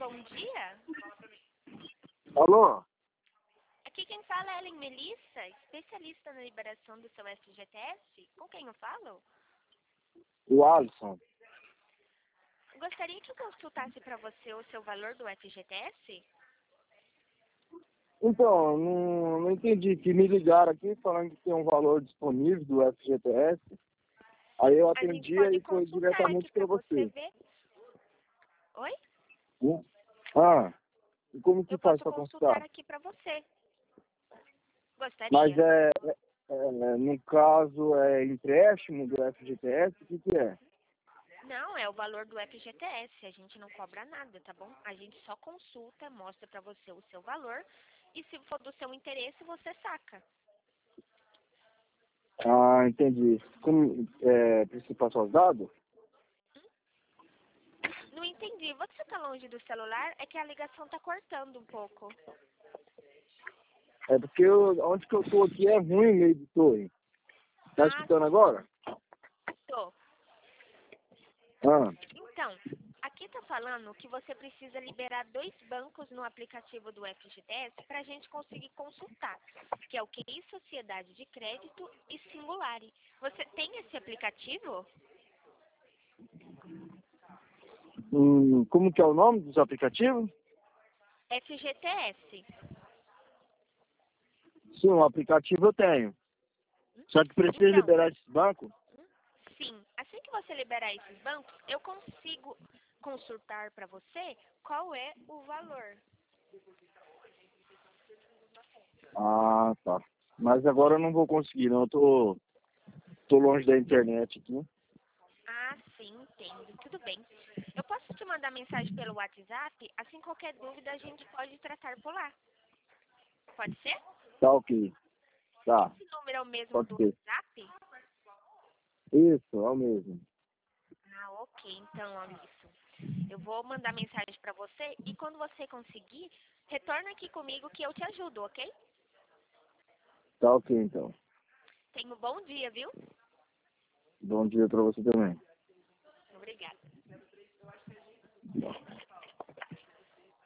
bom dia. Alô? Aqui quem fala é Ellen Melissa, especialista na liberação do seu FGTS. Com quem eu falo? O Alisson. Gostaria que eu consultasse para você o seu valor do FGTS? Então, não entendi, que me ligaram aqui falando que tem um valor disponível do FGTS. Aí eu A gente atendi pode e foi consultar diretamente aqui para para você você. ver. Oi? Ah, e como que Eu faz posso para consultar consultar? aqui para você. Mas Gostaria? no caso, é empréstimo do FGTS, o que é? Não, é o valor do FGTS. A gente não cobra nada, tá bom? A gente só consulta, mostra para você o seu valor e se for do seu interesse, você saca. Ah, entendi. Como, preciso passar os dados? Não entendi. Você tá longe do celular? É que a ligação tá cortando um pouco. É porque onde que eu tô aqui é ruim meio de torre. Tá Ah, escutando agora? tô. Ah, Então, aqui tá falando que você precisa liberar 2 bancos no aplicativo do FGTS para a gente conseguir consultar, que é o QI Sociedade de Crédito e Singulare. Você tem esse aplicativo? como que é o nome dos aplicativos? FGTS. Sim, o aplicativo eu tenho. Só que precisa Então, liberar esse banco? sim, assim que você liberar esses bancos, eu consigo consultar para você qual é o valor. Ah, tá. Mas agora eu não vou conseguir, não. Eu tô longe da internet aqui. Ah, sim, entendo. Tudo bem. Eu posso te mandar mensagem pelo WhatsApp? Assim, qualquer dúvida a gente pode tratar por lá. Pode ser? Tá ok. Tá, Esse número é o mesmo pode do ser. WhatsApp? Isso, é o mesmo. Ah, ok. Então, Alisson, eu vou mandar mensagem para você e quando você conseguir, retorna aqui comigo que eu te ajudo, ok? Tá ok, então. Tenha um bom dia, viu? Bom dia pra você também. Obrigada.